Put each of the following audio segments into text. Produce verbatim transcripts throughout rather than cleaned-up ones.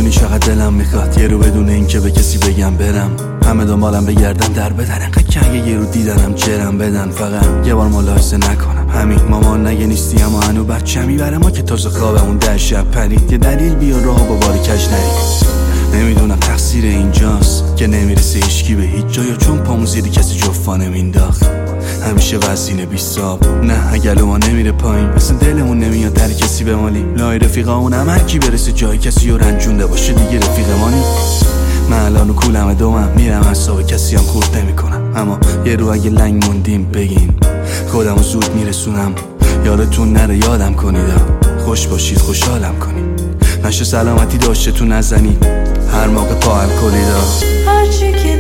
میدونی چقدر دلم میخواد یه رو بدون این که به کسی بگم برم، همه دنبالم بگردن در بدن، انقدر که اگه یه رو دیدنم جرم بدن، فقط یه بار ملاحظه نکنم همین مامان نگه نیستی اما هنو بچه میبره ما که تازه خوابمون در شب پرید، یه دلیل بیا راه با باری کج نرید. نمیدونم تقصیر اینجاست که نمیرسه هیچکی به هیچ جا، یا چون پامون زیری کسی جفا نمینداخت همیشه وزینه بیستاب. نه اگه ما نمیره پایین مثل دلمون نمیاد در کسی بمالی، لای رفیقامون هم هر کی برسه جای کسی و رنجونده باشه دیگه رفیق مانی. من الان و کولم دومم میرم حساب کسی هم خورد نمی کنم، اما یه رو اگه لنگ موندیم بگین خودمو زود میرسونم، یادتون نره یادم کنید، خوش باشید خوشحالم کنید، نشه سلامتی داشته تو نزنید هر موقع پا الکلیدا. هرچی که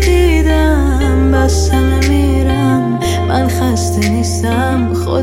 دیدم بس همه میرم، من خسته نیستم خود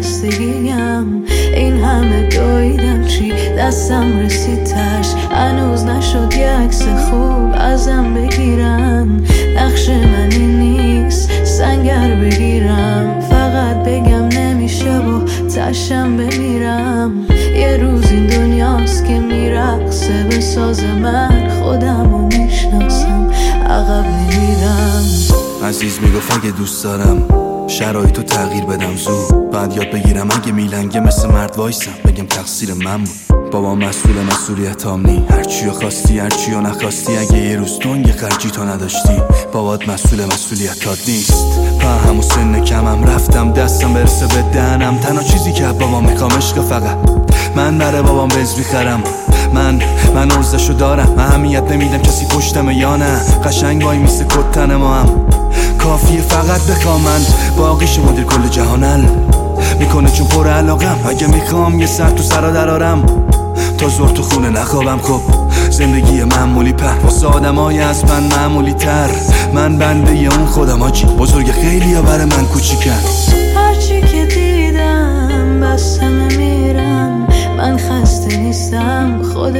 خستگیم، این همه دویدم چی دستم رسید تش، هنوز نشد یه عکس خوب ازم بگیرم، نقش من این نیست سنگر بگیرم، فقط بگم نمیشه و تشم بمیرم، یه روز این دنیاست که میرقصه به ساز من، خودمو میشناسم عقب نمیرم. عزیز میگفت اگه دوست دارم شرایطو تغییر بدم زود، بعد یاد بگیرم اگه میلنگه مثل مرد وایسم بگم تقصیر من بود. بابا مسئول مسئولیت هم نی، هرچیو خواستی هرچیو نخواستی، اگه یه روز دنگ خرجی تو نداشتی بابات مسئول مسئولیتات نیست. په همون سن کمم رفتم دستم برسه به دهنم، تنها چیزی که بابا میخوام عشق، فقط من برای بابام بز میخرم، من من عرضشو دارم، اهمیت نمیدم کسی پشتمه یا نه، قشنگ وای میسه کتن ما هم کافیه فقط بخوام، من باقیش مدیر کل جهانل میکنه چون پر علاقم، اگه میخوام یه سر تو سرا درارم تا زور تو خونه نخوابم. خب زندگی معمولی په واسه آدمای از من معمولی تر، من بنده ی اون خودم آجی بزرگ خیلی یا برای من کوچیکن. هرچی که دیدم بس همه میرم، من خسته نیستم خود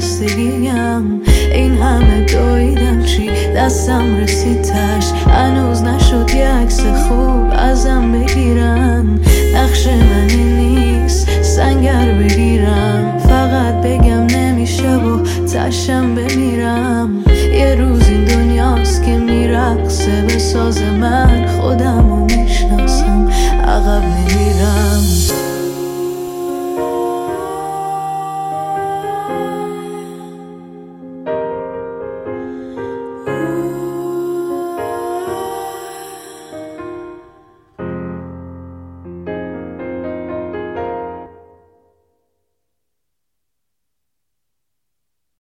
خستگیم، این همه دویدم چی دستم رسید تش، هنوز نشد یه عکس خوب ازم بگیرم، نقش من این نیست سنگر بگیرم، فقط بگم نمیشه و تشم بمیرم، یه روز این دنیاست که میرقصه به ساز